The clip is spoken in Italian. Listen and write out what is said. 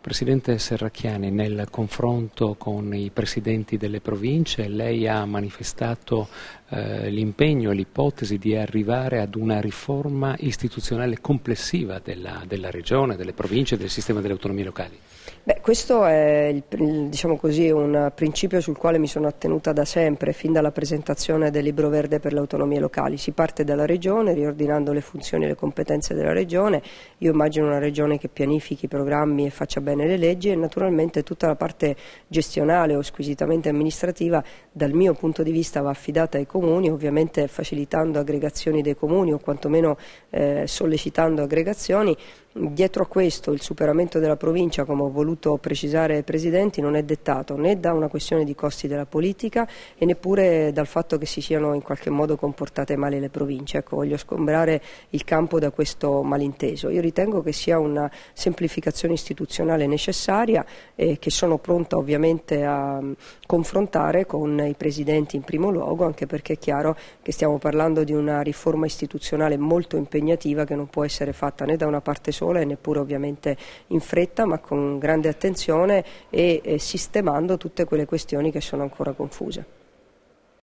Presidente Serracchiani, nel confronto con i presidenti delle province lei ha manifestato l'impegno e l'ipotesi di arrivare ad una riforma istituzionale complessiva della regione, delle province e del sistema delle autonomie locali. Questo è diciamo così, un principio sul quale mi sono attenuta da sempre, fin dalla presentazione del Libro Verde per le autonomie locali. Si parte dalla regione, riordinando le funzioni e le competenze della regione. Io immagino una regione che pianifichi i programmi e faccia bene le leggi, e naturalmente tutta la parte gestionale o squisitamente amministrativa dal mio punto di vista va affidata ai comuni, ovviamente facilitando aggregazioni dei comuni o quantomeno sollecitando aggregazioni. Dietro a questo il superamento della provincia, come ho voluto precisare ai presidenti, non è dettato né da una questione di costi della politica e neppure dal fatto che si siano in qualche modo comportate male le province. Ecco, voglio sgombrare il campo da questo malinteso. Io ritengo che sia una semplificazione istituzionale necessaria e che sono pronta ovviamente a confrontare con i presidenti in primo luogo, anche perché è chiaro che stiamo parlando di una riforma istituzionale molto impegnativa che non può essere fatta né da una parte sola e neppure ovviamente in fretta, ma con grande attenzione e sistemando tutte quelle questioni che sono ancora confuse.